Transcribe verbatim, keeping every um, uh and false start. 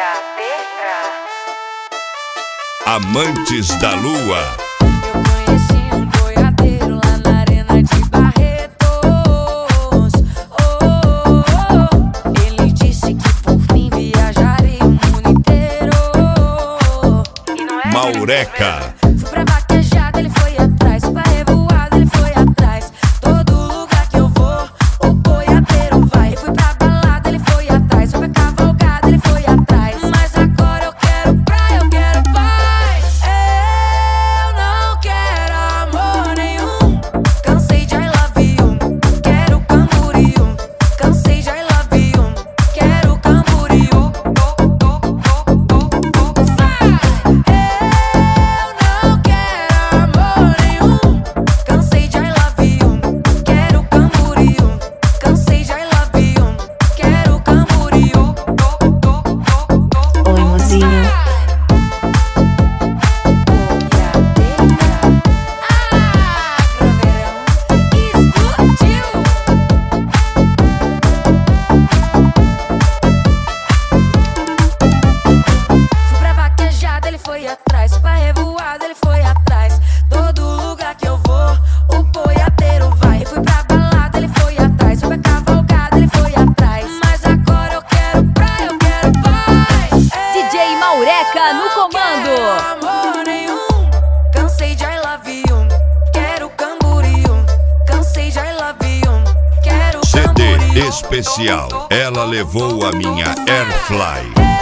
Amantes da Lua. Eu conheci um boiadeiro lá na arena de Barretos. Oh, oh, oh. Ele disse que por mim viajaria o mundo inteiro. E não é Maureca. Fui pra vaquejada, ele foi atrás. Pra revoada, ele foi atrás. Todo lugar que eu vou, o boiadeiro vai. Eu fui pra balada, ele foi atrás. Fui pra cavalgada, ele foi atrás. Mas agora eu quero praia, eu quero paz. Eu não quero amor nenhum. Cansei de I love you. Quero Camboriú. Cansei de I love you. Quero Camboriú. Eu não quero amor nenhum. Cansei de I love you. Quero Camboriú. Cansei de I love you. Quero Camboriú. Oi, mozinho. Fui pra vaquejada, ele foi atrás. Pra revoada, ele foi atrás. Todo lugar que eu vou, o boiadeiro vai. Fui pra balada, ele foi atrás. Fui pra cavalgada, ele foi atrás. Mas agora eu quero praia, eu quero paz. D J Maureca no comando. Amor nenhum. Cansei de I love you. Quero Camboriú. Cansei de I love you. Quero C D Camboriú. especial. Ela levou a minha Airfly.